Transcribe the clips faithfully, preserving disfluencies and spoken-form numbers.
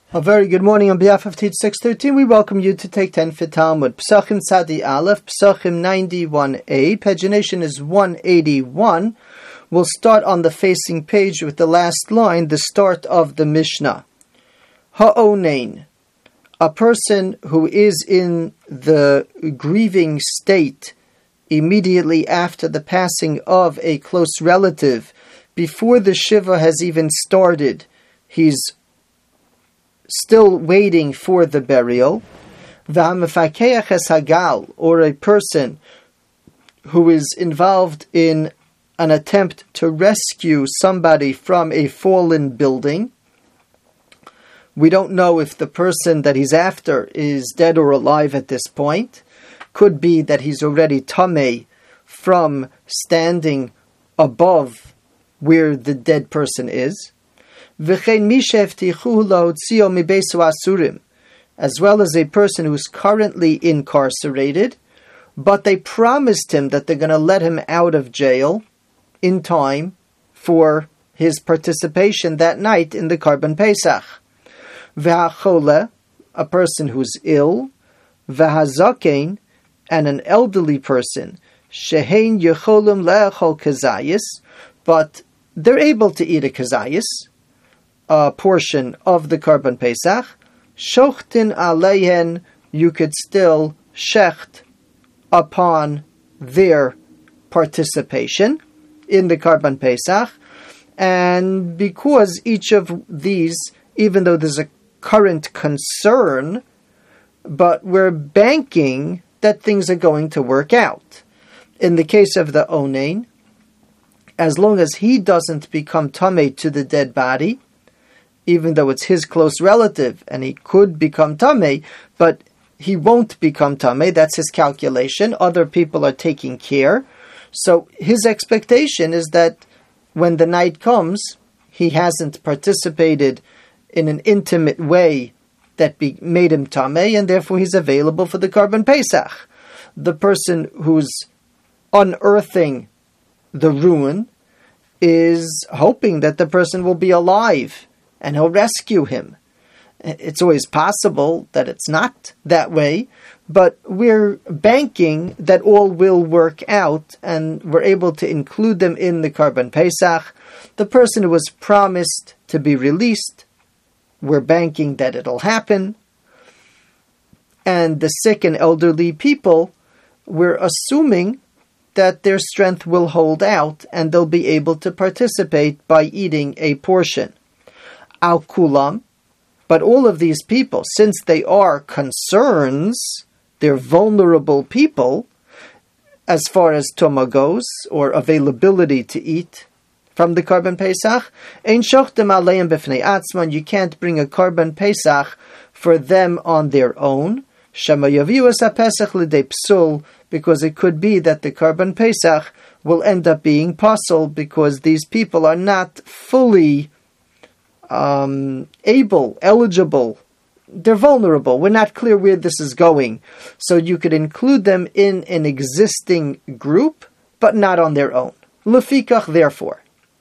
A very good morning on behalf of Teach six thirteen. We welcome you to take ten for Talmud. Pesachim Tzadi Aleph, Pesachim ninety-one a. Pagination is one eighty-one. We'll start on the facing page with the last line, the start of the Mishnah. Ha'onein, a person who is in the grieving state immediately after the passing of a close relative, before the Shiva has even started, he's still waiting for the burial. V'hamefakech es hagal, or a person who is involved in an attempt to rescue somebody from a fallen building. We don't know if the person that he's after is dead or alive at this point. Could be that he's already tamei from standing above where the dead person is. As well as a person who's currently incarcerated, but they promised him that they're going to let him out of jail in time for his participation that night in the Karban Pesach. V'hachole, a person who's ill, v'hazakein, and an elderly person, shehein yecholim le'echol kazayis, but they're able to eat a kazayis, a portion of the Karban Pesach. Shochtin aleihen, you could still shecht upon their participation in the Karban Pesach. And because each of these, even though there's a current concern, but we're banking that things are going to work out. In the case of the onein, as long as he doesn't become tamei to the dead body, even though it's his close relative, and he could become tamei, but he won't become tamei. That's his calculation. Other people are taking care. So his expectation is that when the night comes, he hasn't participated in an intimate way that be, made him tamei, and therefore he's available for the Karban Pesach. The person who's unearthing the ruin is hoping that the person will be alive and he'll rescue him. It's always possible that it's not that way, but we're banking that all will work out and we're able to include them in the Karban Pesach. The person who was promised to be released, we're banking that it'll happen. And the sick and elderly people, we're assuming that their strength will hold out and they'll be able to participate by eating a portion. Al kulam, but all of these people, since they are concerns, they're vulnerable people, as far as toma goes, or availability to eat from the Karban Pesach, ein shochtem aleim b'fnei atzman, you can't bring a Karban Pesach for them on their own, shema yaviu es ha-pesach l'dei psul, because it could be that the Karban Pesach will end up being pasul, because these people are not fully Um, able, eligible, they're vulnerable. We're not clear where this is going. So you could include them in an existing group, but not on their own. Lefikach, therefore.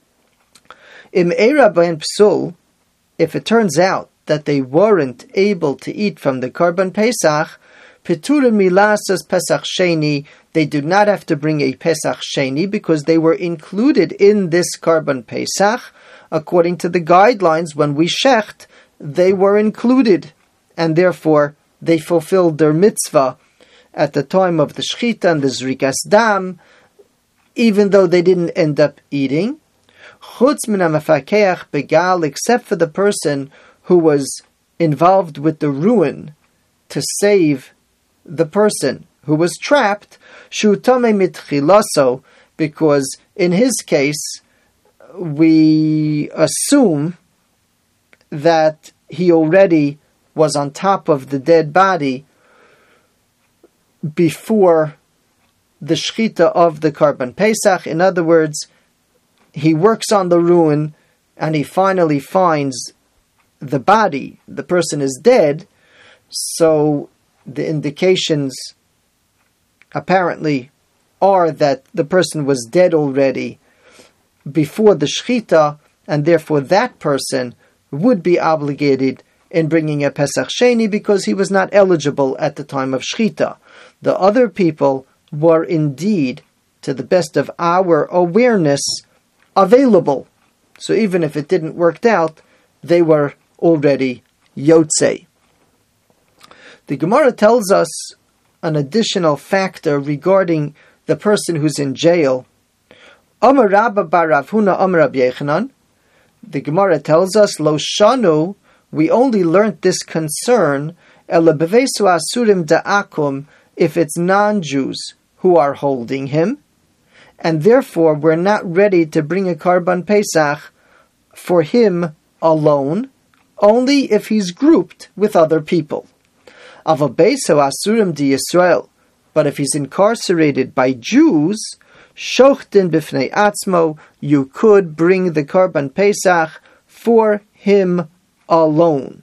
Im eira b'hen psul, if it turns out that they weren't able to eat from the Karban Pesach, peturim milasas Pesach Sheni, they do not have to bring a Pesach Sheni because they were included in this Karban Pesach. According to the guidelines, when we shecht, they were included, and therefore they fulfilled their mitzvah at the time of the shechita and the zrikas dam, even though they didn't end up eating. Chutz min ha'mefakeach begal, except for the person who was involved with the ruin to save the person who was trapped, shu tamei mitchilaso, because in his case, we assume that he already was on top of the dead body before the shechita of the Karban Pesach. In other words, he works on the ruin and he finally finds the body. The person is dead, so the indications apparently are that the person was dead already before the shechita, and therefore that person would be obligated in bringing a Pesach Sheni because he was not eligible at the time of Shechita. The other people were indeed, to the best of our awareness, available. So even if it didn't work out, they were already Yotzei. The Gemara tells us an additional factor regarding the person who's in jail. Amar Rabba bar Rav Huna Amar Rabbi Yechanan. The Gemara tells us, Lo shanu, we only learnt this concern, Ela bevesu asurim da'akum, if it's non-Jews who are holding him, and therefore we're not ready to bring a Karban Pesach for him alone, only if he's grouped with other people. Avabeso asurim di Yisrael, but if he's incarcerated by Jews, shochtin b'fnei atzmo, you could bring the Karban Pesach for him alone.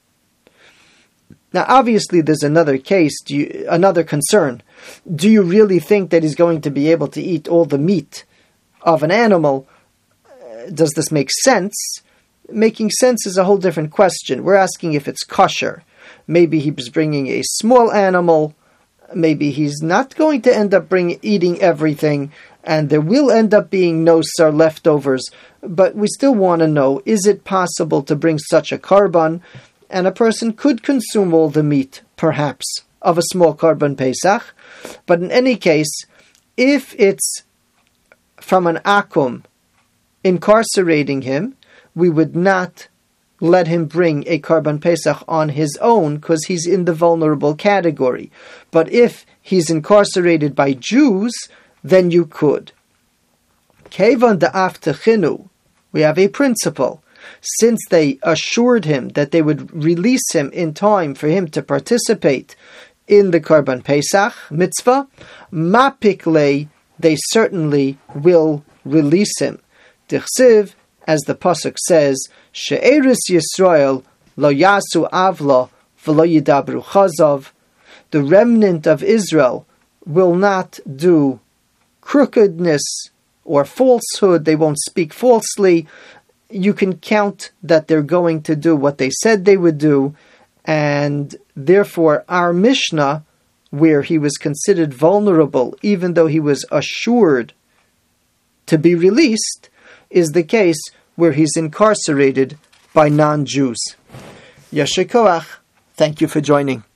Now, obviously, there's another case, do you, another concern. Do you really think that he's going to be able to eat all the meat of an animal? Does this make sense? Making sense is a whole different question. We're asking if it's kosher. Maybe he was bringing a small animal. Maybe he's not going to end up bring, eating everything, and there will end up being no sar leftovers. But we still want to know, is it possible to bring such a karban? And a person could consume all the meat, perhaps, of a small Karban Pesach. But in any case, if it's from an akum incarcerating him, we would not let him bring a Karban Pesach on his own because he's in the vulnerable category. But if he's incarcerated by Jews, then you could. Kevan da'af techinu, we have a principle. Since they assured him that they would release him in time for him to participate in the Karban Pesach mitzvah, mapikle, they certainly will release him. Dichsiv, as the pasuk says, she'eris Yisrael lo yasu avla v'lo yidabru chazov, the remnant of Israel will not do crookedness or falsehood, they won't speak falsely. You can count that they're going to do what they said they would do, and therefore our Mishnah, where he was considered vulnerable, even though he was assured to be released, is the case where he's incarcerated by non-Jews. Yasher koach. Thank you for joining.